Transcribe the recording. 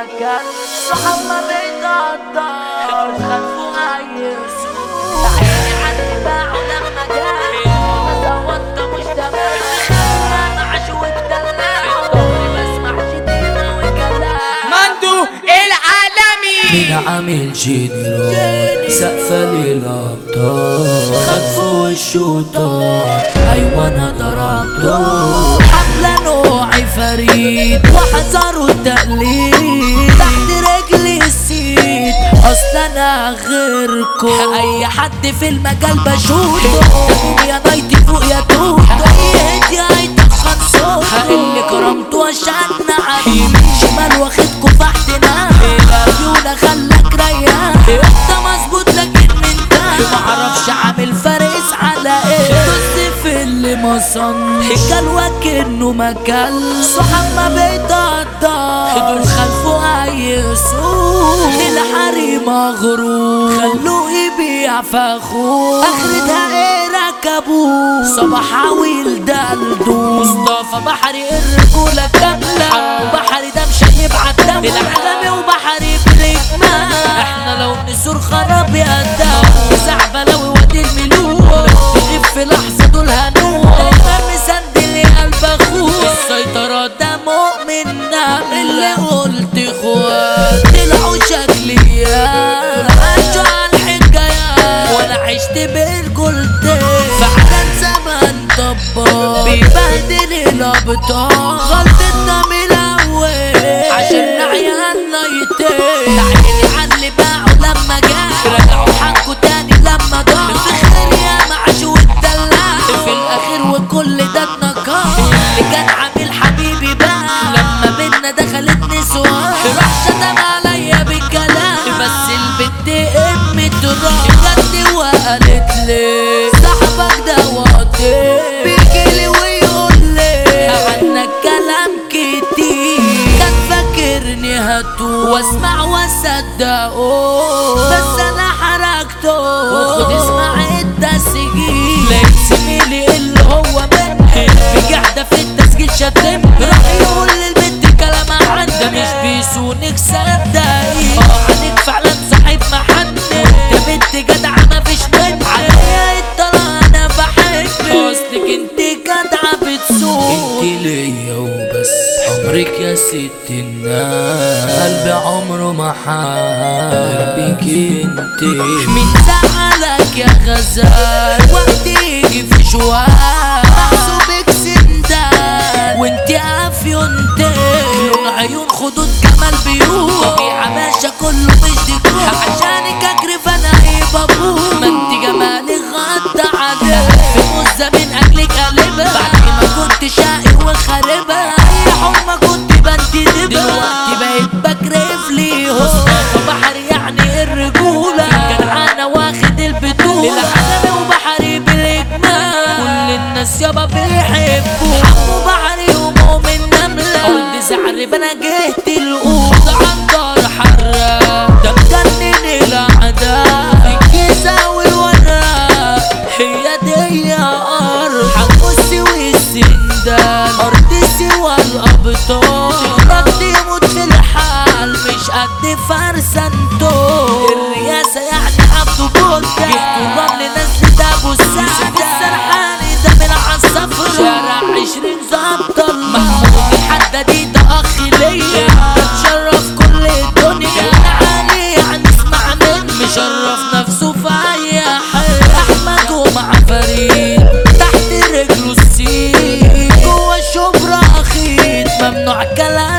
مكان صحاب ما بيتقدر خلفوا أي سوق عيني حد باعوا لما جاي بس هو انت مش تمام انا عشو الدلع ضهري بسمع شتيمة وكلام مندو العالمي مين عامل جنرال سقفة للأبطال خلفوا الشوطات أيوة أنا ضربته حملة نوعي فريد وحذروا التقليد تحت رجلي السيد أصل أنا غيركم أي حد في المجال بشوطه تقوم يا نايتي فوق يا توتو أي يا هيتخن صوته اللي كرمته عشان نعيم شمال واخدكوا فحتنا عيونة خلك ريان انت مظبوط لكن من تاني معرفش عامل فارس على ايه بص في اللي مصن الجلوة كأنه مكان صحاب ما بيتقدر دول خلفوا اي سوق الحريم مغرور خلوه يبيع فاخوه اخرتها ايه ركبوه صباح عويل دلدو مصطفى بحري الرجولة كاملة حمو بحري ده مش هيبعت دم العالمي وبحري برجمة احنا لو نسور خراب يا الدم زعبلاوي وادي الملوك تغيب في لحظة دول هنوك امام سندلي قلب اخوك السيطرة ده مؤمن نعم اللي قلت اخوات طلعوا شكليات عاشوا على الحكايات وانا عشت بالجلدين فعلا زمان طبال بيبهدل الابطال غلطتنا من الاول عشان عيالنا يتين عيني عاللي باعوا لما جاء رجعوا حقه تاني لما ضاع في خير يا معشو الدلع في الاخير وكل ده اتنكر اللي كان عامل حبيبي بقى لما بينا دخلت نسوان راح شتم عليا بالكلام بس البنت قمت الراس جت وقالت لي صاحبك ده وقتي بيجيلي ويقول لي عنك كلام كتير كان فاكرني هتوه واسمع واصدقه بس انا حركته وخد اسمع التسجيل لقيت زميلي اللي هو مني بجحدة في التسجيل شتم راح يقول للبنت كلام عندها مش بيسونك صدقي عنك فعلا صاحب محنك يا بنت جدعة مفيش منك عليا الطلاق انا بحبك اصلك انت جدعة بتسوق انت ليا وبس عمرك يا ست الناس قلبي عمره ما حبك انت مين زعلك يا غزال وقت يجي في شوال محسوبك سندال وانت عافيونتين لون عيون خدود جمال بيوت طبيعة باشا كله مش ديكور عشانك اجرف انا ايه بابور ما انت جمالك غطى عليك في مزة من اجلك قلبها بعد ما كنت شقي وخاربها اي حمى كنت بنتدبها دلوقتي بقيت بكرف ليهم مصطفى بحري يعني الرجولة جدعانة واخد البطولة العالمي وبحري بالاجمال كل الناس يابا بيحبوه حمو بحري ومؤمن نملة قلت زعرب انا جهت القوط عالدار حراق ده مجنن الاعداء الجيزة والوراق هي دي ارض حمصي والسندان ارض سوى الابطال تغرق يموت في الحال مش قد فرسنتو الرياسة يعني عبدو بودا جبتوا الرمل ناس ده ابو السعد السرحاني ده من عالصفر شارع 20 ظبط محمود الحدادي ده اخ ليا بتشرف كل الدنيا علي يعني اسمع مني مشرف نفسه في اي حال احمد ومع فريد تحت رجله السيد جوه الشبرا اخيد ممنوع كلام